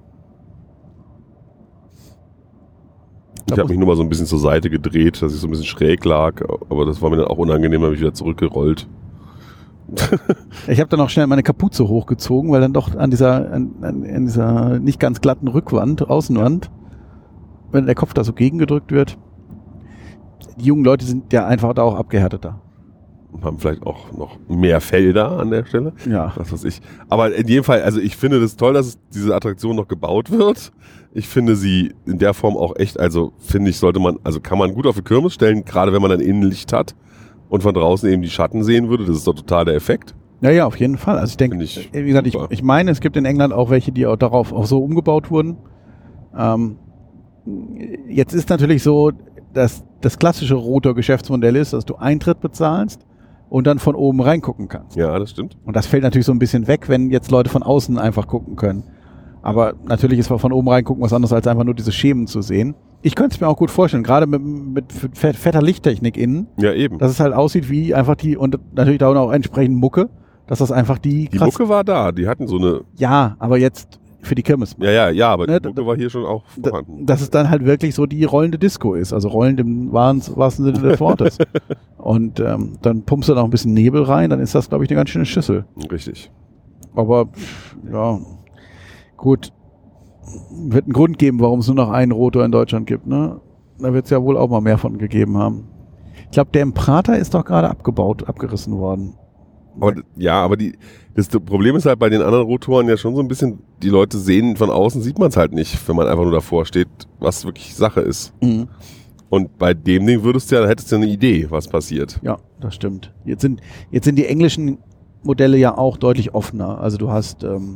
Da Ich habe muss- mich nur mal so ein bisschen zur Seite gedreht, dass ich so ein bisschen schräg lag, aber das war mir dann auch unangenehm, habe ich wieder zurückgerollt. Ich habe dann auch schnell meine Kapuze hochgezogen, weil dann doch an dieser, an, an, an dieser nicht ganz glatten Rückwand, Außenwand, wenn der Kopf da so gegengedrückt wird. die jungen Leute sind ja einfach da auch abgehärteter. Und haben vielleicht auch noch mehr Felder an der Stelle. Ja. Was weiß ich. Aber in jedem Fall, also ich finde das toll, dass diese Attraktion noch gebaut wird. Ich finde sie in der Form auch echt, also finde ich, sollte man, also kann man gut auf die Kirmes stellen, gerade wenn man dann Innenlicht hat und von draußen eben die Schatten sehen würde. Das ist doch total der Effekt. Ja, ja, auf jeden Fall. Also ich denke, ich wie gesagt, ich, ich meine, es gibt in England auch welche, die auch darauf auch so umgebaut wurden. Ähm, jetzt ist natürlich so, dass das klassische Rotor-Geschäftsmodell ist, dass du Eintritt bezahlst und dann von oben reingucken kannst. Ja, das stimmt. Und das fällt natürlich so ein bisschen weg, wenn jetzt Leute von außen einfach gucken können. Aber natürlich ist von oben reingucken was anderes, als einfach nur diese Schemen zu sehen. Ich könnte es mir auch gut vorstellen, gerade mit, mit fetter Lichttechnik innen, ja, eben. dass es halt aussieht wie einfach die, und natürlich da auch entsprechend Mucke, dass das einfach die... Die Mucke war da, die hatten so eine... Ja, aber jetzt für die Kirmes. Ja, ja, ja, aber ne, die Mucke war hier schon auch vorhanden. Dass es dann halt wirklich so die rollende Disco ist, also rollend im wahrsten Sinne des Wortes. Und ähm, dann pumpst du noch ein bisschen Nebel rein, dann ist das, glaube ich, eine ganz schöne Schüssel. Richtig. Aber, ja, gut. Wird einen Grund geben, warum es nur noch einen Rotor in Deutschland gibt, ne? Da wird es ja wohl auch mal mehr von gegeben haben. Ich glaube, der im Prater ist doch gerade abgebaut, abgerissen worden. Aber, ja, aber die, das Problem ist halt bei den anderen Rotoren ja schon so ein bisschen, die Leute sehen, von außen sieht man es halt nicht, wenn man einfach nur davor steht, was wirklich Sache ist. Mhm. Und bei dem Ding würdest du ja, hättest du ja eine Idee, was passiert. Ja, das stimmt. Jetzt sind, jetzt sind die englischen Modelle ja auch deutlich offener. Also du hast, ähm,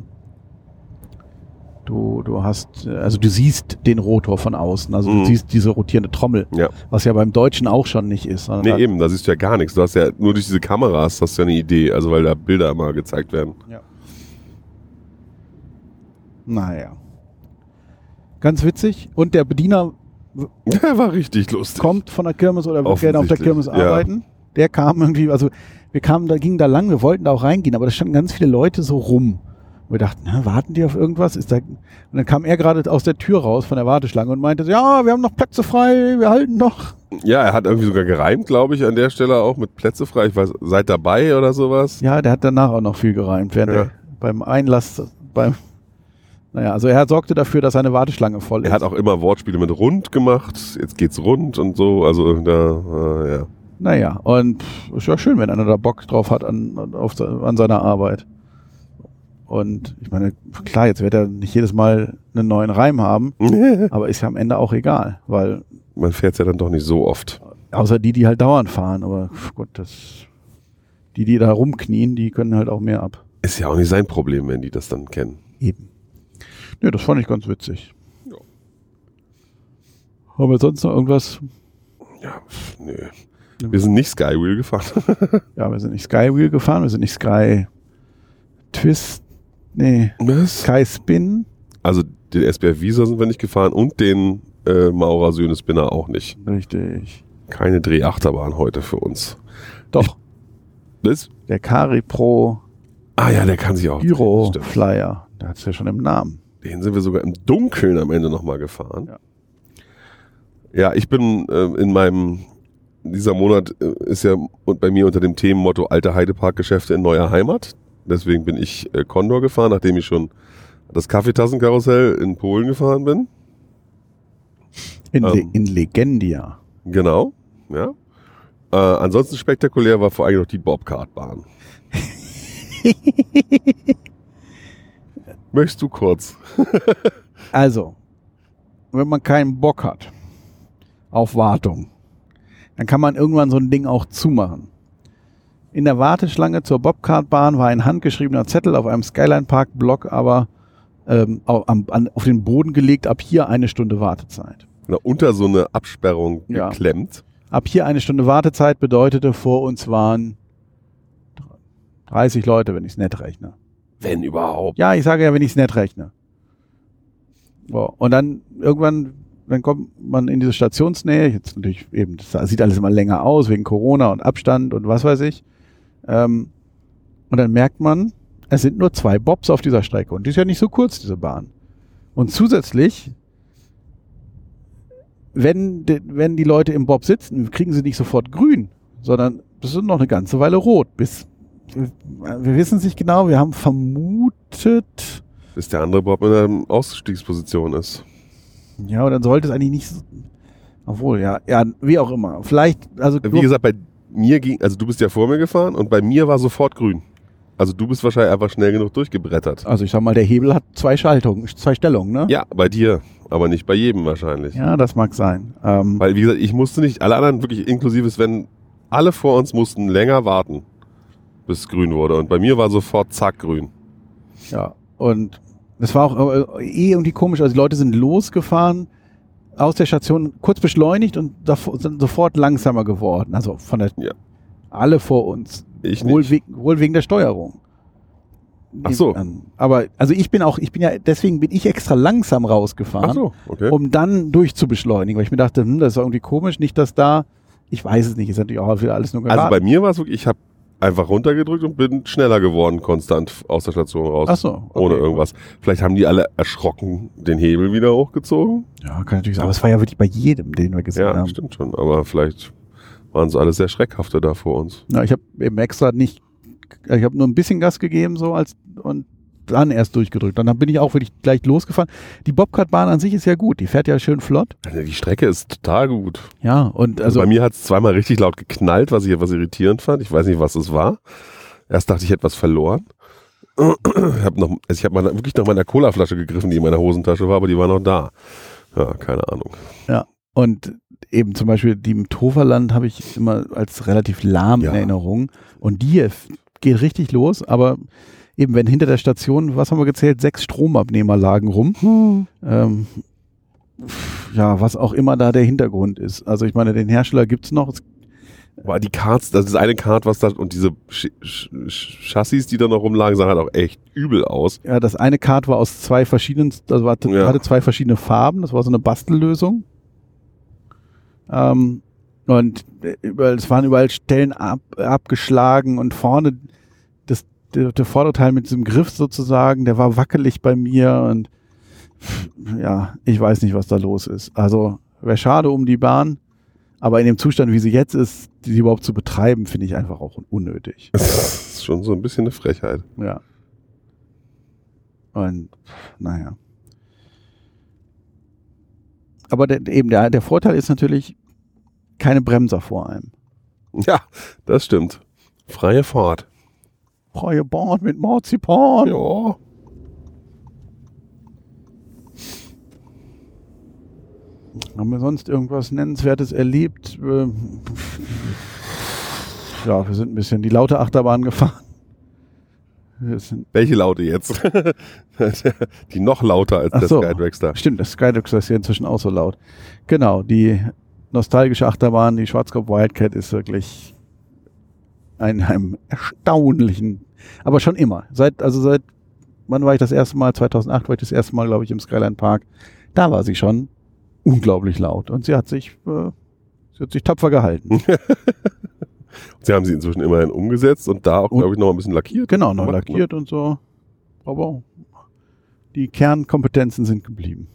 du, du hast, also du siehst den Rotor von außen. Also Mhm. du siehst diese rotierende Trommel, Ja. was ja beim Deutschen auch schon nicht ist. Nee, da, eben, da siehst du ja gar nichts. Du hast ja nur durch diese Kameras hast du ja eine Idee, also weil da Bilder immer gezeigt werden. Ja. Naja. Ganz witzig. Und der Bediener Der war richtig lustig. kommt von der Kirmes oder wird gerne auf der Kirmes Offensichtlich, ja. arbeiten. Der kam irgendwie, also wir kamen, da gingen da lang, wir wollten da auch reingehen, aber da standen ganz viele Leute so rum. Und wir dachten, na, warten die auf irgendwas? Ist da, und dann kam er gerade aus der Tür raus von der Warteschlange und meinte, ja, wir haben noch Plätze frei, wir halten noch. Ja, er hat irgendwie sogar gereimt, glaube ich, an der Stelle auch mit Plätze frei. Ich weiß, seid dabei oder sowas. Ja, der hat danach auch noch viel gereimt, während Ja. er beim Einlass, beim, naja, also er sorgte dafür, dass seine Warteschlange voll ist. Er hat auch immer Wortspiele mit rund gemacht. Jetzt geht's rund und so. Also da, äh, ja. Naja, und ist ja schön, wenn einer da Bock drauf hat an, auf, an seiner Arbeit. Und ich meine, klar, jetzt wird er nicht jedes Mal einen neuen Reim haben, aber ist ja am Ende auch egal, weil Man fährt's ja dann doch nicht so oft. außer die, die halt dauernd fahren, aber gut, das, die, die da rumknien, die können halt auch mehr ab. Ist ja auch nicht sein Problem, wenn die das dann kennen. Eben. Nö, das fand ich ganz witzig. Ja. Haben wir sonst noch irgendwas? Ja, pff, nö. Wir sind nicht Skywheel gefahren. Ja, wir sind nicht Skywheel gefahren, wir sind nicht Sky Twist, nee, Was? Sky Spin. Also den S B F Visa sind wir nicht gefahren und den äh, Maurer Söhne Spinner auch nicht. Richtig. Keine Drehachterbahn heute für uns. Doch, Das? der Cari Pro Ah ja, der kann sich auch. Gyro Stimmt. Flyer, der hat es ja schon im Namen. Den sind wir sogar im Dunkeln am Ende nochmal gefahren. Ja. Ja, ich bin äh, in meinem, dieser Monat äh, ist ja und bei mir unter dem Themenmotto alte Heideparkgeschäfte in neuer Heimat. Deswegen bin ich äh, Condor gefahren, nachdem ich schon das Kaffeetassenkarussell in Polen gefahren bin. In, Le Ähm. in Legendia. Genau, ja. Äh, ansonsten spektakulär war vor allem noch die Bobkartbahn. Möchtest du kurz? Also, wenn man keinen Bock hat auf Wartung, dann kann man irgendwann so ein Ding auch zumachen. In der Warteschlange zur Bobkartbahn war ein handgeschriebener Zettel auf einem Skyline-Park-Block, aber ähm, auf, am, an, auf den Boden gelegt, ab hier eine Stunde Wartezeit. Na, unter so eine Absperrung Ja. geklemmt. Ab hier eine Stunde Wartezeit bedeutete, vor uns waren dreißig Leute, wenn ich es nett rechne. Wenn überhaupt. Ja, ich sage ja, wenn ich es nett rechne. So, und dann irgendwann, dann kommt man in diese Stationsnähe, jetzt natürlich eben, das sieht alles immer länger aus, wegen Corona und Abstand und was weiß ich. Ähm, und dann merkt man, es sind nur zwei Bobs auf dieser Strecke und die ist ja nicht so kurz, diese Bahn. Und zusätzlich, wenn, de, wenn die Leute im Bob sitzen, kriegen sie nicht sofort grün, sondern das sind noch eine ganze Weile rot. Bis, wir wissen es nicht genau, wir haben vermutet, Bis der andere Bob in einer Ausstiegsposition ist. ja, und dann sollte es eigentlich nicht so, Obwohl, ja, ja, wie auch immer. Vielleicht, also. Wie gesagt, bei mir ging, also du bist ja vor mir gefahren und bei mir war sofort grün. Also du bist wahrscheinlich einfach schnell genug durchgebrettert. Also ich sag mal, der Hebel hat zwei Schaltungen, zwei Stellungen, ne? Ja, bei dir, aber nicht bei jedem wahrscheinlich. Ja, das mag sein. Ähm, Weil, wie gesagt, ich musste nicht, alle anderen wirklich inklusive Sven, alle vor uns mussten länger warten, bis es grün wurde. Und bei mir war sofort zack grün. Ja, und das war auch äh, eh irgendwie komisch. Also die Leute sind losgefahren aus der Station, kurz beschleunigt und davor, sind sofort langsamer geworden. Also von der, Ja. alle vor uns. Ich wohl, nicht. we wohl wegen der Steuerung. Ach so. Aber also ich bin auch, ich bin ja, deswegen bin ich extra langsam rausgefahren, Ach so, okay. um dann durchzubeschleunigen, weil ich mir dachte, hm, das war irgendwie komisch, nicht, dass da, ich weiß es nicht, ist natürlich auch wieder alles nur geraten. Also bei mir war es wirklich, ich habe einfach runtergedrückt und bin schneller geworden, konstant aus der Station raus. Ach so, okay. Ohne irgendwas. Vielleicht haben die alle erschrocken den Hebel wieder hochgezogen. Ja, kann natürlich sein, aber es war ja wirklich bei jedem, den wir gesehen Ja, haben. stimmt schon. Aber vielleicht waren sie alle sehr schreckhafte da vor uns. Ja, ich habe eben extra nicht, ich habe nur ein bisschen Gas gegeben so als und dann erst durchgedrückt. Dann bin ich auch wirklich gleich losgefahren. Die Bobcat-Bahn an sich ist ja gut, die fährt ja schön flott. Also die Strecke ist total gut. Ja, und also, Also bei mir hat es zweimal richtig laut geknallt, was ich etwas irritierend fand. Ich weiß nicht, was es war. Erst dachte ich, ich hätte was verloren. Ich habe noch, also ich habe mal wirklich nach meiner Colaflasche gegriffen, die in meiner Hosentasche war, aber die war noch da. Ja, keine Ahnung. ja, und eben zum Beispiel die im Toverland habe ich immer als relativ lahm Ja. in Erinnerung. Und die hier geht richtig los, aber eben wenn hinter der Station, was haben wir gezählt, sechs Stromabnehmer lagen rum. Hm. Ähm, ja, was auch immer da der Hintergrund ist. Also ich meine, den Hersteller gibt's noch. Es, War die Karts, das ist eine Kart, was da, und diese Sch Sch Sch Chassis, die da noch rumlagen, sahen halt auch echt übel aus. ja, das eine Kart war aus zwei verschiedenen, das war, Ja. hatte zwei verschiedene Farben. Das war so eine Bastellösung. Ähm, und überall, es waren überall Stellen ab, abgeschlagen und vorne das, der, der Vorderteil mit diesem Griff sozusagen, der war wackelig bei mir und ja, ich weiß nicht, was da los ist. Also wäre schade um die Bahn, aber in dem Zustand, wie sie jetzt ist, die überhaupt zu betreiben, finde ich einfach auch unnötig. Das ist schon so ein bisschen eine Frechheit. Ja. Und naja. Aber der, eben der, der Vorteil ist natürlich keine Bremser vor einem. Ja, das stimmt. Freie Fahrt. Freie Bahn mit Marzipan. Ja. Haben wir sonst irgendwas Nennenswertes erlebt? Ähm, Ja, wir sind ein bisschen die laute Achterbahn gefahren. Wir sind, Welche Laute jetzt? Die noch lauter als Ach der so. Skydragster. Stimmt, das Skydragster ist hier inzwischen auch so laut. Genau, die nostalgische Achterbahn, die Schwarzkopf Wildcat ist wirklich ein, einem erstaunlichen, aber schon immer. Seit, also seit, wann war ich das erste Mal? zweitausendacht war ich das erste Mal, glaube ich, im Skyline Park. Da war sie schon unglaublich laut und sie hat sich, äh, sie hat sich tapfer gehalten. Sie haben sie inzwischen immerhin umgesetzt und da auch, Und- glaube ich, noch ein bisschen lackiert. Genau, neu gemacht, ne? lackiert und so. Aber die Kernkompetenzen sind geblieben.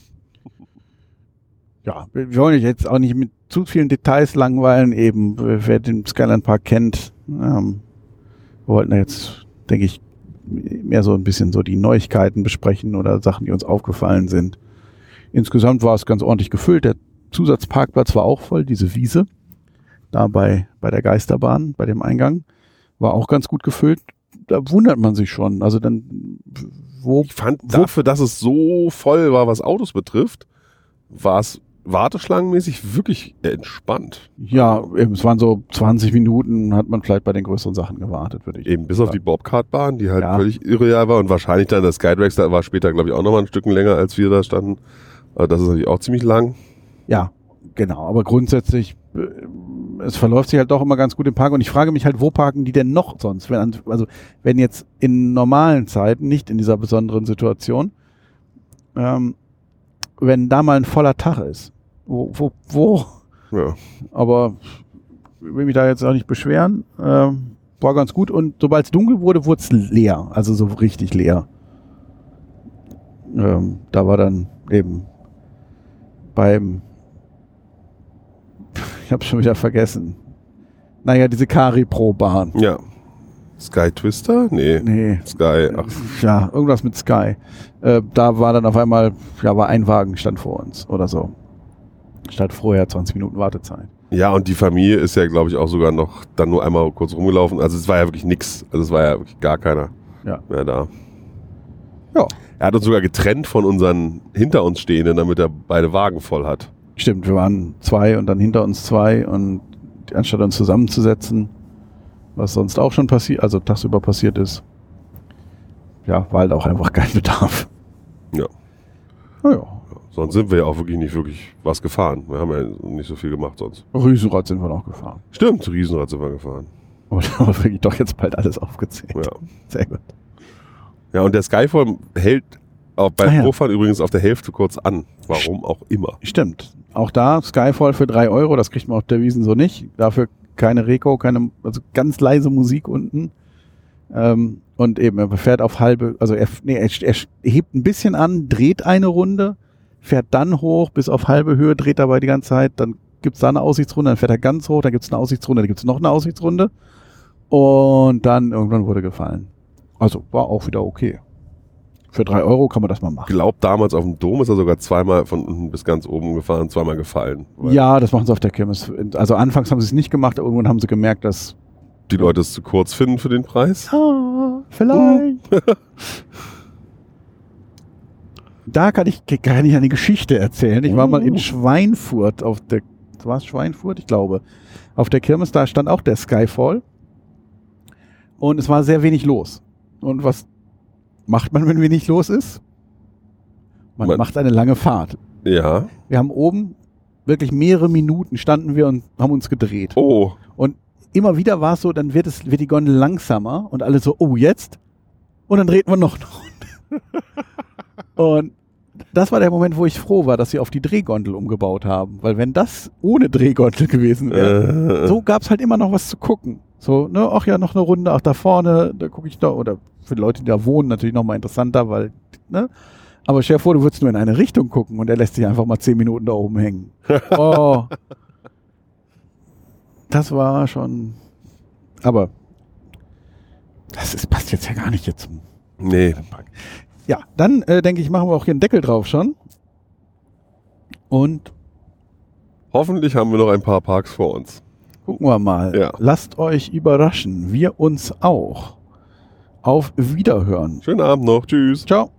Ja, wir wir wollen euch jetzt auch nicht mit zu vielen Details langweilen. Eben, wer den Skyline Park kennt, ähm, wir wollten jetzt, denke ich, mehr so ein bisschen so die Neuigkeiten besprechen oder Sachen, die uns aufgefallen sind. Insgesamt war es ganz ordentlich gefüllt. Der Zusatzparkplatz war auch voll, diese Wiese. Da bei, bei der Geisterbahn, bei dem Eingang, war auch ganz gut gefüllt. Da wundert man sich schon. Also dann, wo, Ich fand wo dafür, dass es so voll war, was Autos betrifft, war es warteschlangenmäßig wirklich entspannt. ja, eben, es waren so zwanzig Minuten, hat man vielleicht bei den größeren Sachen gewartet, würde ich Eben bis auf die Bobcart-Bahn, die halt Ja. völlig irreal war und wahrscheinlich dann der Skydragster war später, glaube ich, auch nochmal ein Stück länger, als wir da standen. Aber das ist natürlich auch ziemlich lang. Ja, genau. Aber grundsätzlich, äh, es verläuft sich halt doch immer ganz gut im Park. Und ich frage mich halt, wo parken die denn noch sonst? Wenn, also, wenn jetzt in normalen Zeiten, nicht in dieser besonderen Situation, ähm, wenn da mal ein voller Tag ist, wo, wo, wo? Ja. Aber ich will mich da jetzt auch nicht beschweren. Ähm, war ganz gut. Und sobald es dunkel wurde, wurde es leer. Also so richtig leer. Ähm, da war dann eben beim, ich habe schon wieder vergessen. Naja, diese Cari Pro Bahn. Ja. Sky Twister? Nee. Nee, Sky, ach, ja, irgendwas mit Sky. Äh, da war dann auf einmal, ja, war ein Wagen stand vor uns oder so. Statt vorher zwanzig Minuten Wartezeit. Ja, und die Familie ist ja, glaube ich, auch sogar noch dann nur einmal kurz rumgelaufen. Also es war ja wirklich nix. Also es war ja wirklich gar keiner Ja. mehr da. Ja. Er hat uns sogar getrennt von unseren hinter uns Stehenden, damit er beide Wagen voll hat. Stimmt, wir waren zwei und dann hinter uns zwei und anstatt uns zusammenzusetzen, was sonst auch schon passiert, also tagsüber passiert ist, ja, war halt auch einfach kein Bedarf. Ja. Naja, Sonst sind wir ja auch wirklich nicht wirklich was gefahren. Wir haben ja nicht so viel gemacht sonst. Riesenrad sind wir noch gefahren. Stimmt, Riesenrad sind wir gefahren. Aber da haben wir wirklich doch jetzt bald alles aufgezählt. Ja. Sehr gut. Ja, und der Skyfall hält auch beim Ah, ja. Profahren übrigens auf der Hälfte kurz an. Warum auch immer. Stimmt. Auch da Skyfall für drei Euro, das kriegt man auf der Wiesn so nicht. Dafür keine Reko, keine, also ganz leise Musik unten. Ähm, und eben, er fährt auf halbe, also er, nee, er, er hebt ein bisschen an, dreht eine Runde, fährt dann hoch bis auf halbe Höhe, dreht dabei die ganze Zeit, dann gibt's da eine Aussichtsrunde, dann fährt er ganz hoch, dann gibt's eine Aussichtsrunde, dann gibt's noch eine Aussichtsrunde und dann irgendwann wurde gefallen. Also war auch wieder okay. Für drei Euro kann man das mal Ich machen. glaube, damals auf dem Dom ist er sogar zweimal von unten bis ganz oben gefahren, zweimal gefallen. Weil Ja, das machen sie auf der Kirmes. Also anfangs haben sie es nicht gemacht, aber irgendwann haben sie gemerkt, dass die Leute es zu kurz finden für den Preis. ah, vielleicht. Da kann ich, kann ich eine Geschichte erzählen. Ich war mal in Schweinfurt auf der, war es Schweinfurt? Ich glaube. Auf der Kirmes, da stand auch der Skyfall. Und es war sehr wenig los. Und was macht man, wenn wenig los ist? Man, Man- macht eine lange Fahrt. Ja. Wir haben oben wirklich mehrere Minuten standen wir und haben uns gedreht. Oh. Und immer wieder war es so, dann wird es, wird die Gondel langsamer und alle so, oh, jetzt? Und dann dreht man noch eine Runde. Und das war der Moment, wo ich froh war, dass sie auf die Drehgondel umgebaut haben. Weil wenn das ohne Drehgondel gewesen wäre, Äh, so gab es halt immer noch was zu gucken. So, ne, ach ja, noch eine Runde, ach da vorne, da gucke ich da, oder für die Leute, die da wohnen, natürlich noch mal interessanter, weil, ne? Aber stell dir vor, du würdest nur in eine Richtung gucken und er lässt sich einfach mal zehn Minuten da oben hängen. Oh. Das war schon, aber das ist, passt jetzt ja gar nicht jetzt zum nee. Ja, dann äh, denke ich, machen wir auch hier einen Deckel drauf schon. Und Hoffentlich haben wir noch ein paar Parks vor uns. gucken wir mal. Ja. Lasst euch überraschen. Wir uns auch. Auf Wiederhören. Schönen Abend noch. Tschüss. Ciao.